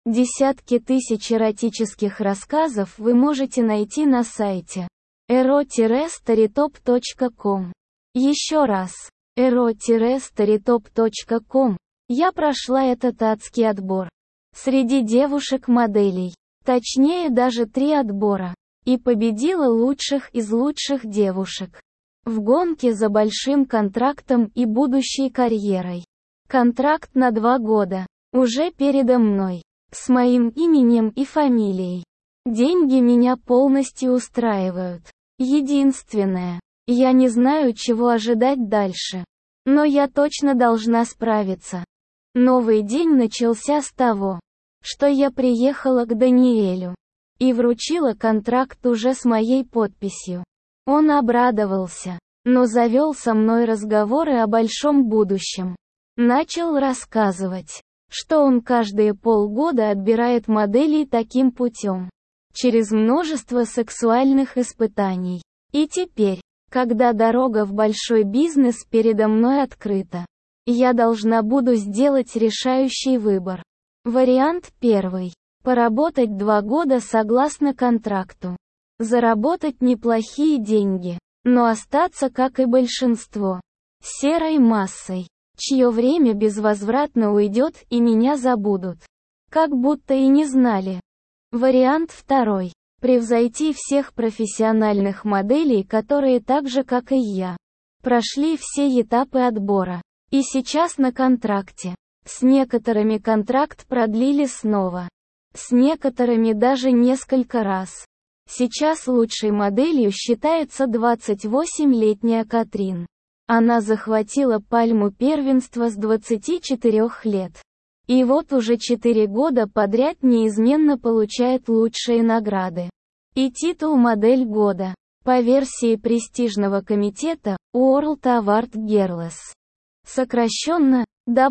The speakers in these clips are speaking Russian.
Десятки тысяч эротических рассказов вы можете найти на сайте ero-storytop.com. Еще раз, ero-storytop.com. Я прошла этот адский отбор. Среди девушек-моделей. Точнее даже 3 отбора. И победила лучших из лучших девушек. В гонке за большим контрактом и будущей карьерой. Контракт на 2 года. Уже передо мной. С моим именем и фамилией. Деньги меня полностью устраивают. Единственное, я не знаю, чего ожидать дальше. Но я точно должна справиться. Новый день начался с того, что я приехала к Даниэлю и вручила контракт уже с моей подписью. Он обрадовался, но завел со мной разговоры о большом будущем. Начал рассказывать, что он каждые полгода отбирает моделей таким путем, через множество сексуальных испытаний. И теперь, когда дорога в большой бизнес передо мной открыта, я должна буду сделать решающий выбор. Вариант 1. Поработать 2 года согласно контракту. Заработать неплохие деньги, но остаться, как и большинство, серой массой, чье время безвозвратно уйдет и меня забудут. Как будто и не знали. Вариант 2. Превзойти всех профессиональных моделей, которые так же, как и я, прошли все этапы отбора. И сейчас на контракте. С некоторыми контракт продлили снова. С некоторыми даже несколько раз. Сейчас лучшей моделью считается 28-летняя Катрин. Она захватила пальму первенства с 24 лет. И вот уже 4 года подряд неизменно получает лучшие награды. И титул «Модель года» по версии престижного комитета World Award Girls. Сокращенно,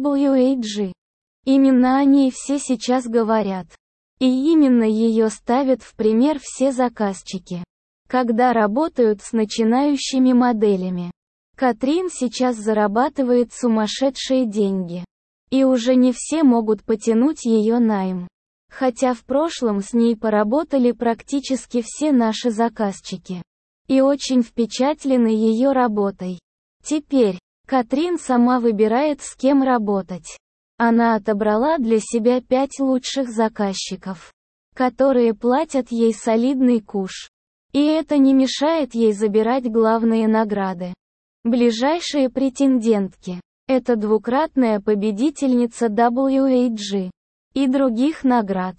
WAG. Именно о ней все сейчас говорят. И именно ее ставят в пример все заказчики, когда работают с начинающими моделями. Катрин сейчас зарабатывает сумасшедшие деньги. И уже не все могут потянуть ее найм. Хотя в прошлом с ней поработали практически все наши заказчики. И очень впечатлены ее работой. Теперь Катрин сама выбирает, с кем работать. Она отобрала для себя 5 лучших заказчиков, которые платят ей солидный куш. И это не мешает ей забирать главные награды. Ближайшие претендентки – это 2-кратная победительница WAG и других наград.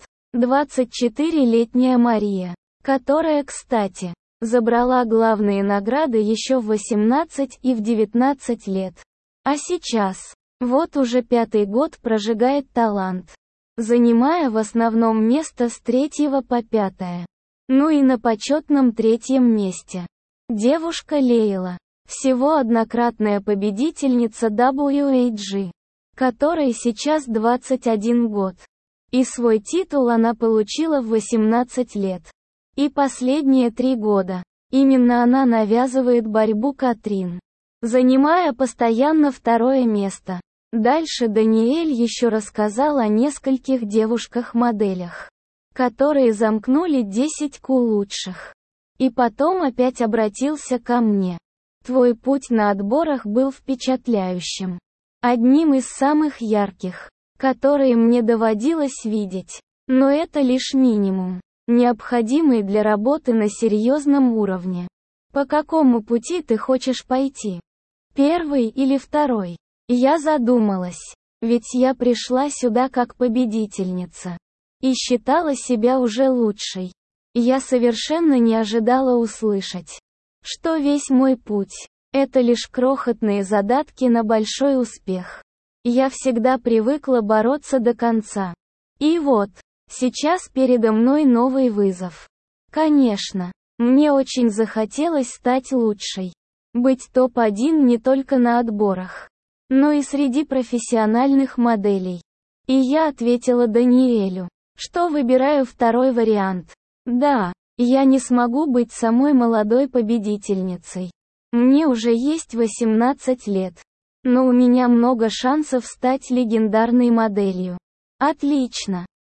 24-летняя Мария, которая, кстати, забрала главные награды еще в 18 и в 19 лет. А сейчас, вот уже 5-й год прожигает талант, занимая в основном место с 3 по 5. Ну и на почетном 3-м месте. Девушка Лейла, всего однократная победительница WAG, которой сейчас 21 год. И свой титул она получила в 18 лет. И последние 3 года, именно она навязывает борьбу Катрин, занимая постоянно 2-е место. Дальше Даниэль еще рассказал о нескольких девушках-моделях, которые замкнули 10 лучших. И потом опять обратился ко мне. Твой путь на отборах был впечатляющим. Одним из самых ярких, которые мне доводилось видеть. Но это лишь минимум, необходимый для работы на серьезном уровне. По какому пути ты хочешь пойти? 1-й или 2-й? Я задумалась, ведь я пришла сюда как победительница. И считала себя уже лучшей. Я совершенно не ожидала услышать, что весь мой путь – это лишь крохотные задатки на большой успех. Я всегда привыкла бороться до конца. И вот, сейчас передо мной новый вызов. Конечно, мне очень захотелось стать лучшей. Быть топ-1 не только на отборах, но и среди профессиональных моделей. И я ответила Даниэлю, что выбираю 2-й вариант. Да, я не смогу быть самой молодой победительницей. Мне уже есть 18 лет. Но у меня много шансов стать легендарной моделью. Отлично.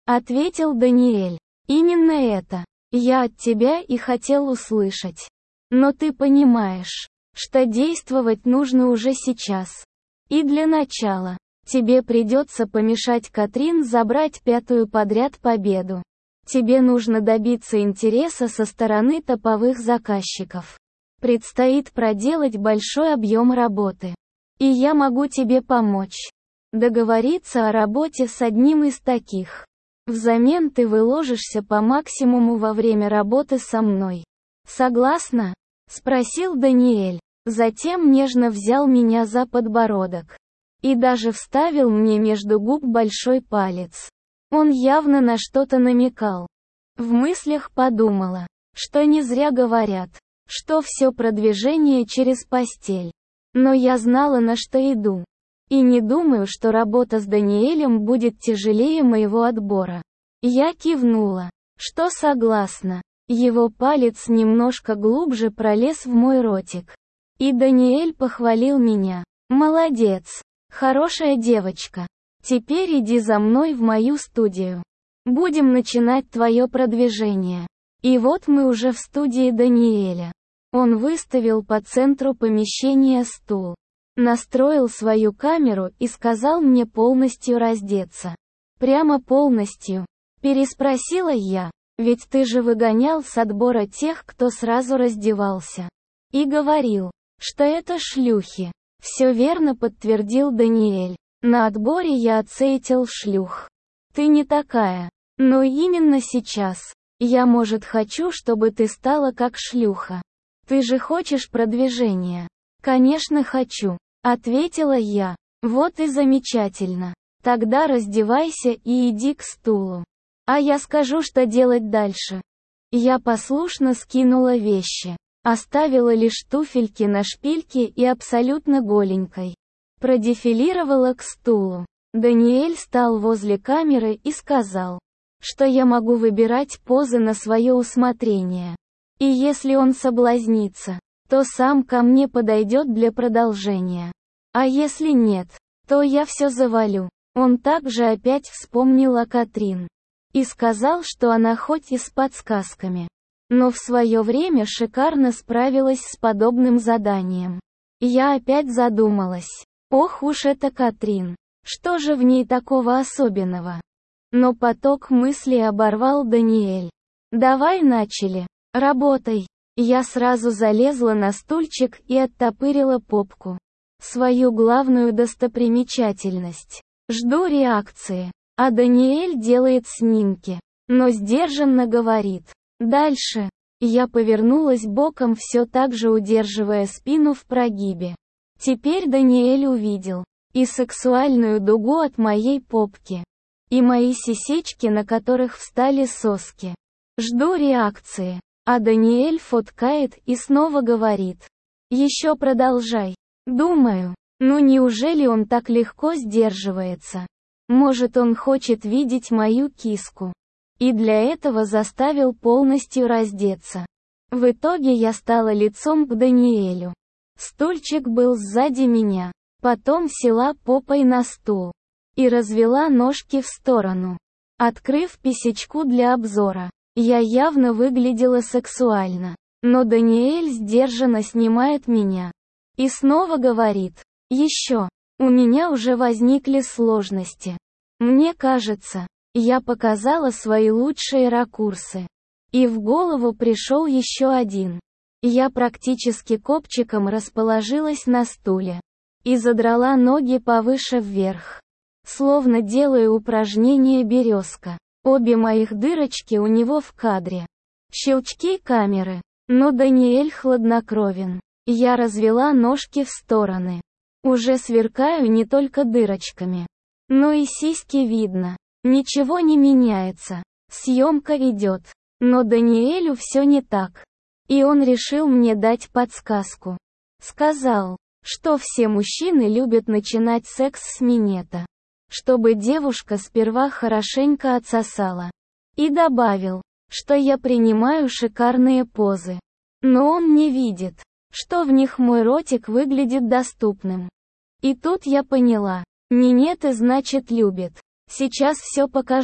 ответил Даниэль. Именно это я от тебя и хотел услышать. Но ты понимаешь, что действовать нужно уже сейчас. И для начала, тебе придется помешать Катрин забрать 5-ю подряд победу. Тебе нужно добиться интереса со стороны топовых заказчиков. Предстоит проделать большой объем работы. И я могу тебе помочь. Договориться о работе с одним из таких. Взамен ты выложишься по максимуму во время работы со мной. Согласна? Спросил Даниэль. Затем нежно взял меня за подбородок. И даже вставил мне между губ большой палец. Он явно на что-то намекал. В мыслях подумала, что не зря говорят, что все продвижение через постель. Но я знала, на что иду. И не думаю, что работа с Даниэлем будет тяжелее моего отбора. Я кивнула, что согласна. Его палец немножко глубже пролез в мой ротик. И Даниэль похвалил меня. Молодец. Хорошая девочка. Теперь иди за мной в мою студию. Будем начинать твое продвижение. И вот мы уже в студии Даниэля. Он выставил по центру помещения стул. Настроил свою камеру и сказал мне полностью раздеться. Прямо полностью? Переспросила я. Ведь ты же выгонял с отбора тех, кто сразу раздевался. И говорил, что это шлюхи. Все верно, подтвердил Даниэль. На отборе я отсеятил шлюх. Ты не такая. Но именно сейчас. Я, может, хочу, чтобы ты стала как шлюха. Ты же хочешь продвижения? Конечно, хочу. Ответила я. Вот и замечательно. Тогда раздевайся и иди к стулу. А я скажу, что делать дальше. Я послушно скинула вещи. Оставила лишь туфельки на шпильке и абсолютно голенькой. Продефилировала к стулу. Даниэль стал возле камеры и сказал, что я могу выбирать позы на свое усмотрение. И если он соблазнится, то сам ко мне подойдет для продолжения. А если нет, то я все завалю. Он также опять вспомнил о Катрин. И сказал, что она хоть и с подсказками, но в свое время шикарно справилась с подобным заданием. Я опять задумалась. Ох уж это Катрин. Что же в ней такого особенного? Но поток мыслей оборвал Даниэль. Давай начали. Работай. Я сразу залезла на стульчик и оттопырила попку. Свою главную достопримечательность. Жду реакции. А Даниэль делает снимки. Но сдержанно говорит. Дальше. Я повернулась боком, все так же удерживая спину в прогибе. Теперь Даниэль увидел и сексуальную дугу от моей попки, и мои сисечки, на которых встали соски. Жду реакции. А Даниэль фоткает и снова говорит. Еще продолжай. Думаю, ну неужели он так легко сдерживается? Может, он хочет видеть мою киску. И для этого заставил полностью раздеться. В итоге я стала лицом к Даниэлю. Стульчик был сзади меня. Потом села попой на стул. И развела ножки в сторону. Открыв писечку для обзора. Я явно выглядела сексуально. Но Даниэль сдержанно снимает меня. И снова говорит. Еще. У меня уже возникли сложности. Мне кажется, я показала свои лучшие ракурсы. И в голову пришел еще один. Я практически копчиком расположилась на стуле. И задрала ноги повыше вверх. Словно делаю упражнение березка. Обе моих дырочки у него в кадре. Щелчки камеры. Но Даниэль хладнокровен. Я развела ножки в стороны. Уже сверкаю не только дырочками. Но и сиськи видно. Ничего не меняется. Съемка идет. Но Даниэлю все не так. И он решил мне дать подсказку. Сказал, что все мужчины любят начинать секс с минета. Чтобы девушка сперва хорошенько отсосала. И добавил, что я принимаю шикарные позы. Но он не видит, что в них мой ротик выглядит доступным. И тут я поняла. Минеты значит любит. Сейчас все покажу.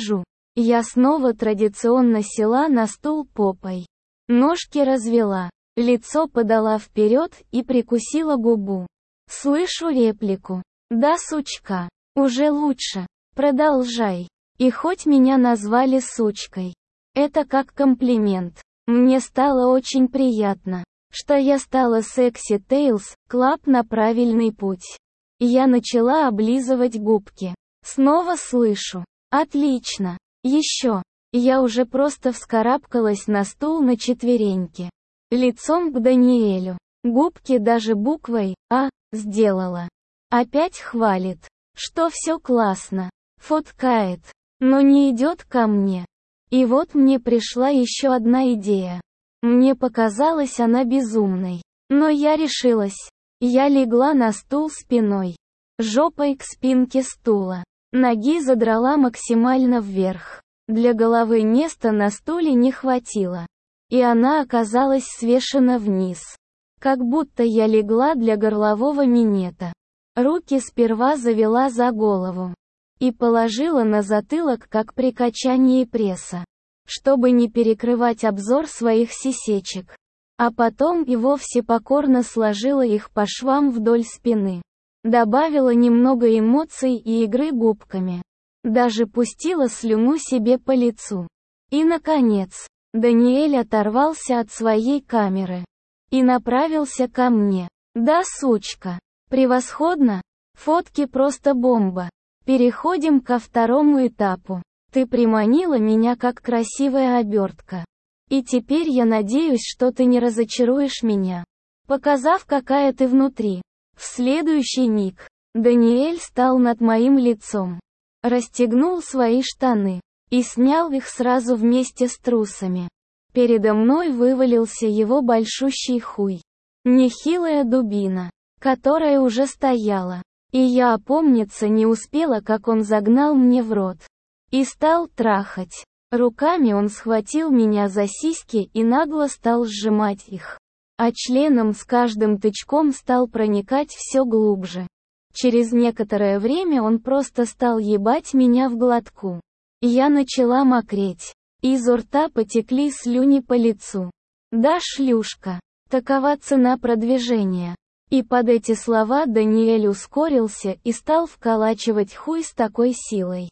Я снова традиционно села на стул попой. Ножки развела, лицо подала вперед и прикусила губу. Слышу реплику. Да, сучка. Уже лучше. Продолжай. И хоть меня назвали сучкой, это как комплимент. Мне стало очень приятно, что я стала секси Тейлз Клаб на правильный путь. Я начала облизывать губки. Снова слышу. Отлично. Еще. Я уже просто вскарабкалась на стул на четвереньки. Лицом к Даниэлю. Губки даже буквой «А» сделала. Опять хвалит, что все классно. Фоткает, но не идет ко мне. И вот мне пришла еще одна идея. Мне показалась она безумной. Но я решилась. Я легла на стул спиной. Жопой к спинке стула. Ноги задрала максимально вверх. Для головы места на стуле не хватило. И она оказалась свешена вниз. Как будто я легла для горлового минета. Руки сперва завела за голову. И положила на затылок, как при качании пресса. Чтобы не перекрывать обзор своих сисечек. А потом и вовсе покорно сложила их по швам вдоль спины. Добавила немного эмоций и игры губками. Даже пустила слюну себе по лицу. И наконец, Даниэль оторвался от своей камеры. И направился ко мне. Да, сучка. Превосходно. Фотки просто бомба. Переходим ко второму этапу. Ты приманила меня как красивая обертка. И теперь я надеюсь, что ты не разочаруешь меня, показав, какая ты внутри. В следующий миг Даниэль стал над моим лицом. Расстегнул свои штаны. И снял их сразу вместе с трусами. Передо мной вывалился его большущий хуй. Нехилая дубина, которая уже стояла. И я опомниться не успела, как он загнал мне в рот. И стал трахать. Руками он схватил меня за сиськи и нагло стал сжимать их. А членом с каждым тычком стал проникать все глубже. Через некоторое время он просто стал ебать меня в глотку. Я начала мокреть. Изо рта потекли слюни по лицу. Да, шлюшка. Такова цена продвижения. И под эти слова Даниэль ускорился и стал вколачивать хуй с такой силой,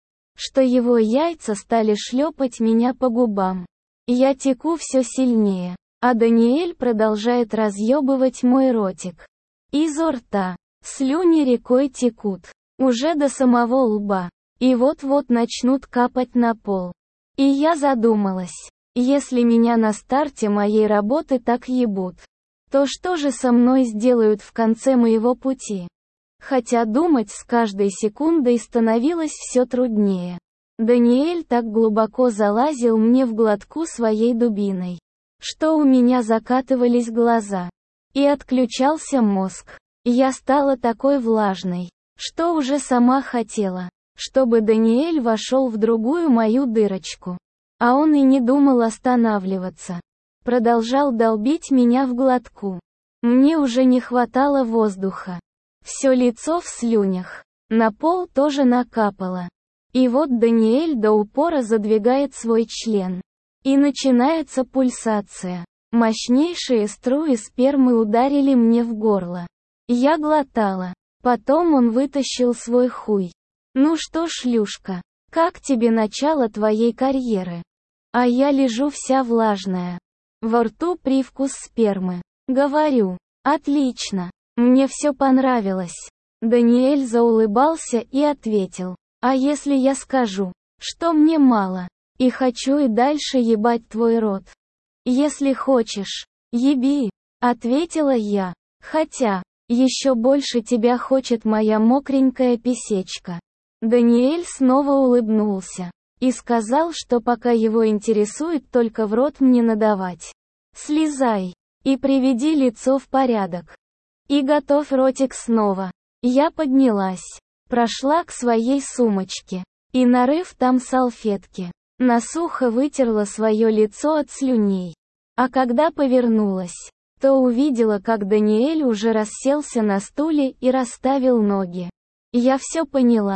что его яйца стали шлепать меня по губам. Я теку все сильнее, а Даниэль продолжает разъебывать мой ротик. Изо рта. Слюни рекой текут. Уже до самого лба. И вот-вот начнут капать на пол. И я задумалась. Если меня на старте моей работы так ебут, то что же со мной сделают в конце моего пути? Хотя думать с каждой секундой становилось все труднее. Даниэль так глубоко залазил мне в глотку своей дубиной, что у меня закатывались глаза. И отключался мозг. Я стала такой влажной, что уже сама хотела, чтобы Даниэль вошел в другую мою дырочку. А он и не думал останавливаться. Продолжал долбить меня в глотку. Мне уже не хватало воздуха. Все лицо в слюнях. На пол тоже накапало. И вот Даниэль до упора задвигает свой член. И начинается пульсация. Мощнейшие струи спермы ударили мне в горло. Я глотала. Потом он вытащил свой хуй. Ну что, шлюшка, как тебе начало твоей карьеры? А я лежу вся влажная. Во рту привкус спермы. Говорю, отлично. Мне все понравилось. Даниэль заулыбался и ответил. А если я скажу, что мне мало, и хочу и дальше ебать твой рот? Если хочешь, еби, ответила я. Хотя, еще больше тебя хочет моя мокренькая писечка. Даниэль снова улыбнулся. И сказал, что пока его интересует только в рот мне надавать. Слезай. И приведи лицо в порядок. И готовь ротик снова. Я поднялась. Прошла к своей сумочке. И, нарыв там салфетки, насухо вытерла свое лицо от слюней. А когда повернулась, то увидела, как Даниэль уже расселся на стуле и расставил ноги. Я все поняла.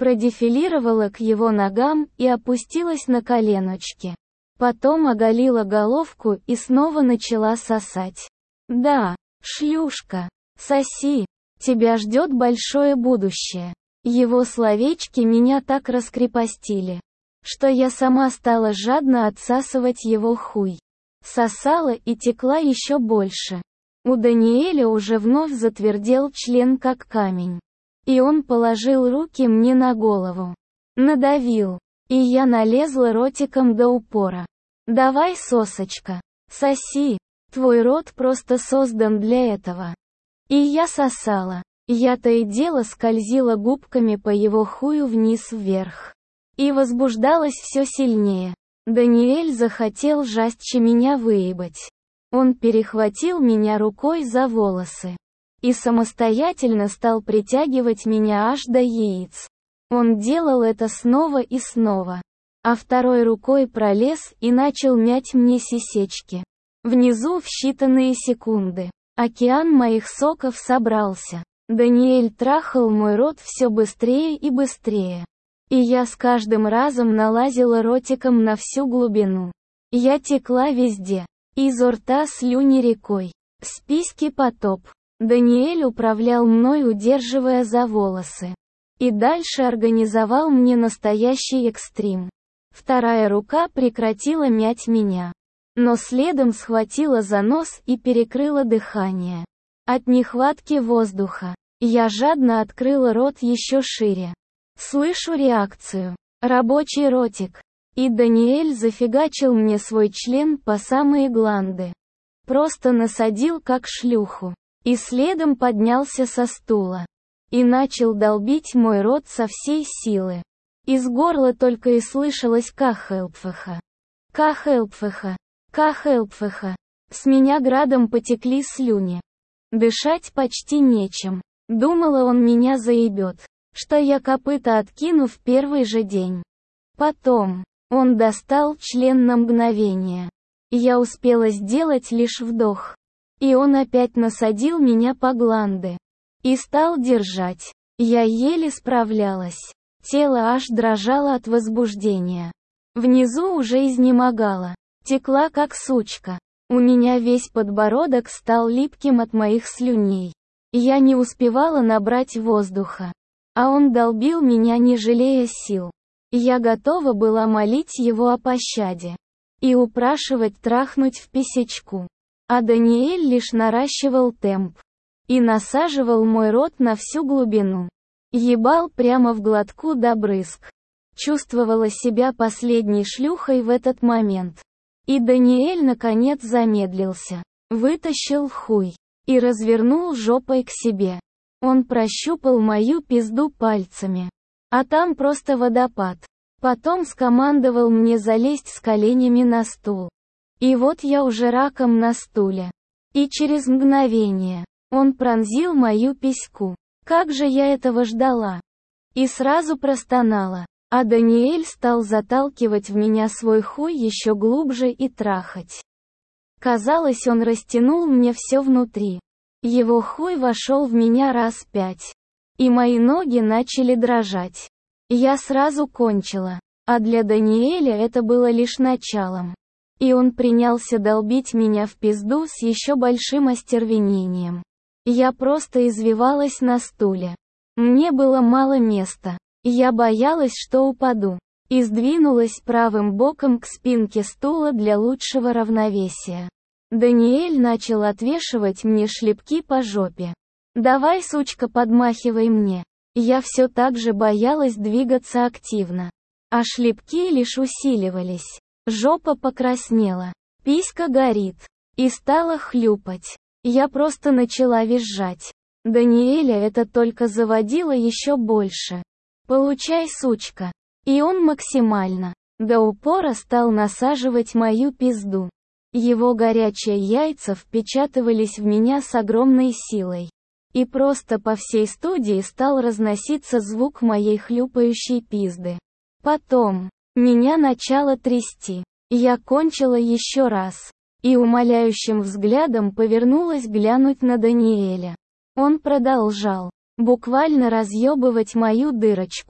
продефилировала к его ногам и опустилась на коленочки. Потом оголила головку и снова начала сосать. «Да, шлюшка, соси, тебя ждет большое будущее». Его словечки меня так раскрепостили, что я сама стала жадно отсасывать его хуй. Сосала и текла еще больше. У Даниэля уже вновь затвердел член как камень. И он положил руки мне на голову. Надавил. И я налезла ротиком до упора. «Давай, сосочка, соси, твой рот просто создан для этого». И я сосала. Я то и дело скользила губками по его хую вниз-вверх. И возбуждалась все сильнее. Даниэль захотел жестче меня выебать. Он перехватил меня рукой за волосы. И самостоятельно стал притягивать меня аж до яиц. Он делал это снова и снова. А второй рукой пролез и начал мять мне сисечки. Внизу в считанные секунды. Океан моих соков собрался. Даниэль трахал мой рот все быстрее и быстрее. И я с каждым разом налазила ротиком на всю глубину. Я текла везде. Изо рта слюни рекой. С письки потоп. Даниэль управлял мной, удерживая за волосы. И дальше организовал мне настоящий экстрим. Вторая рука прекратила мять меня. Но следом схватила за нос и перекрыла дыхание. От нехватки воздуха. Я жадно открыла рот еще шире. Слышу реакцию. Рабочий ротик. И Даниэль зафигачил мне свой член по самые гланды. Просто насадил как шлюху. И следом поднялся со стула. И начал долбить мой рот со всей силы. Из горла только и слышалось кахэлпфэха. Кахэлпфэха. Кахэлпфэха. С меня градом потекли слюни. Дышать почти нечем. Думала, он меня заебет. Что я копыта откину в первый же день. Потом. Он достал член на мгновение. Я успела сделать лишь вдох. И он опять насадил меня по гланды. И стал держать. Я еле справлялась. Тело аж дрожало от возбуждения. Внизу уже изнемогало. Текла как сучка. У меня весь подбородок стал липким от моих слюней. Я не успевала набрать воздуха. А он долбил меня, не жалея сил. Я готова была молить его о пощаде. И упрашивать трахнуть в писечку. А Даниэль лишь наращивал темп. И насаживал мой рот на всю глубину. Ебал прямо в глотку до брызг. Чувствовала себя последней шлюхой в этот момент. И Даниэль наконец замедлился. Вытащил хуй. И развернул жопой к себе. Он прощупал мою пизду пальцами. А там просто водопад. Потом скомандовал мне залезть с коленями на стул. И вот я уже раком на стуле. И через мгновение он пронзил мою письку. Как же я этого ждала. И сразу простонала. А Даниэль стал заталкивать в меня свой хуй еще глубже и трахать. Казалось, он растянул мне все внутри. Его хуй вошел в меня раз 5. И мои ноги начали дрожать. Я сразу кончила. А для Даниэля это было лишь началом. И он принялся долбить меня в пизду с еще большим остервенением. Я просто извивалась на стуле. Мне было мало места. Я боялась, что упаду. И сдвинулась правым боком к спинке стула для лучшего равновесия. Даниэль начал отвешивать мне шлепки по жопе. «Давай, сучка, подмахивай мне». Я все так же боялась двигаться активно. А шлепки лишь усиливались. Жопа покраснела. Писька горит. И стала хлюпать. Я просто начала визжать. Даниэля это только заводило еще больше. «Получай, сучка». И он максимально, до упора стал насаживать мою пизду. Его горячие яйца впечатывались в меня с огромной силой. И просто по всей студии стал разноситься звук моей хлюпающей пизды. Потом, меня начало трясти. Я кончила еще раз. И умоляющим взглядом повернулась глянуть на Даниэля. Он продолжал буквально разъебывать мою дырочку.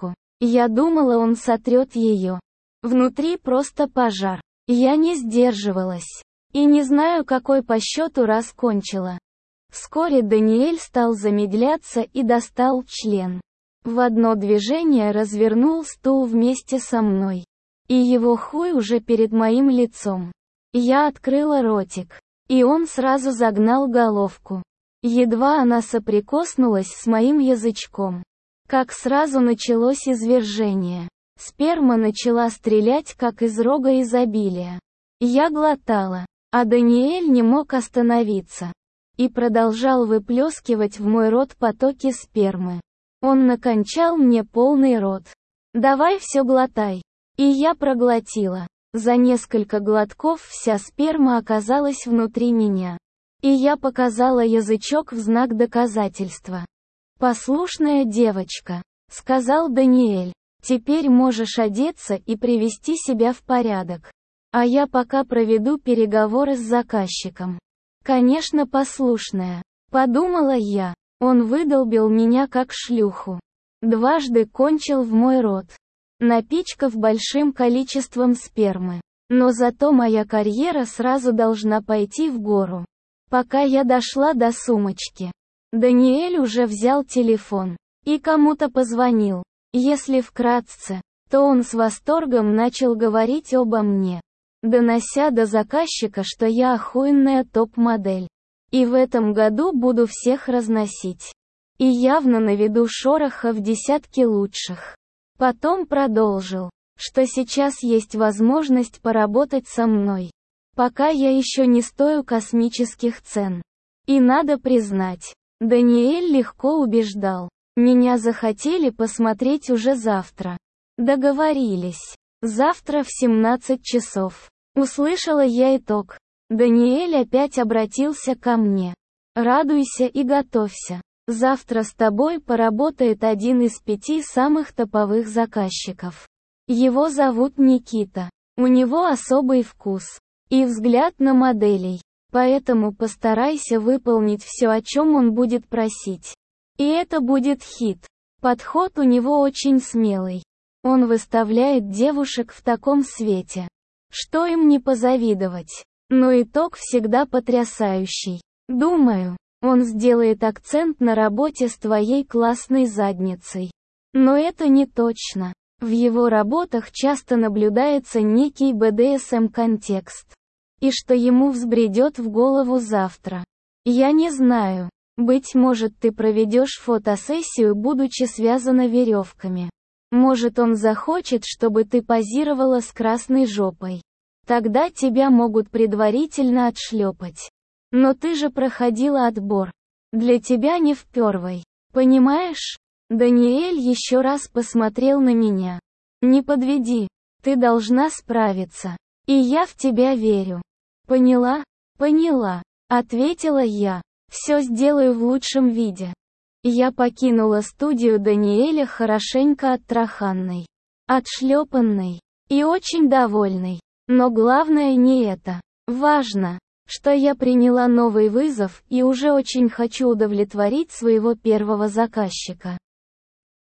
Я думала, он сотрет ее. Внутри просто пожар. Я не сдерживалась. И не знаю, какой по счету раз кончила. Вскоре Даниэль стал замедляться и достал член. В одно движение развернул стул вместе со мной. И его хуй уже перед моим лицом. Я открыла ротик. И он сразу загнал головку. Едва она соприкоснулась с моим язычком, как сразу началось извержение. Сперма начала стрелять, как из рога изобилия. Я глотала, а Даниэль не мог остановиться. И продолжал выплескивать в мой рот потоки спермы. Он накончал мне полный рот. «Давай все глотай». И я проглотила. За несколько глотков вся сперма оказалась внутри меня. И я показала язычок в знак доказательства. «Послушная девочка», — сказал Даниэль. «Теперь можешь одеться и привести себя в порядок. А я пока проведу переговоры с заказчиком». «Конечно, послушная», — подумала я. Он выдолбил меня как шлюху. Дважды кончил в мой рот, напичкав большим количеством спермы. Но зато моя карьера сразу должна пойти в гору. Пока я дошла до сумочки, Даниэль уже взял телефон и кому-то позвонил. Если вкратце, то он с восторгом начал говорить обо мне, донося до заказчика, что я охуенная топ-модель. И в этом году буду всех разносить. И явно наведу шороха в десятки лучших. Потом продолжил, что сейчас есть возможность поработать со мной. Пока я еще не стою космических цен. И надо признать, Даниэль легко убеждал. Меня захотели посмотреть уже завтра. Договорились. Завтра в 17 часов. Услышала я итог. Даниэль опять обратился ко мне. Радуйся и готовься. Завтра с тобой поработает один из 5 самых топовых заказчиков. Его зовут Никита. У него особый вкус и взгляд на моделей. Поэтому постарайся выполнить все, о чем он будет просить. И это будет хит. Подход у него очень смелый. Он выставляет девушек в таком свете, что им не позавидовать. Но итог всегда потрясающий. Думаю, он сделает акцент на работе с твоей классной задницей. Но это не точно. В его работах часто наблюдается некий БДСМ-контекст. И что ему взбредет в голову завтра. Я не знаю. Быть может, ты проведешь фотосессию, будучи связана веревками. Может, он захочет, чтобы ты позировала с красной жопой. Тогда тебя могут предварительно отшлепать. Но ты же проходила отбор. Для тебя не впервой. Понимаешь? Даниэль еще раз посмотрел на меня. Не подведи. Ты должна справиться. И я в тебя верю. Поняла? Поняла. Ответила я. Все сделаю в лучшем виде. Я покинула студию Даниэля хорошенько оттраханной, отшлепанной и очень довольной. Но главное не это. Важно, что я приняла новый вызов и уже очень хочу удовлетворить своего первого заказчика.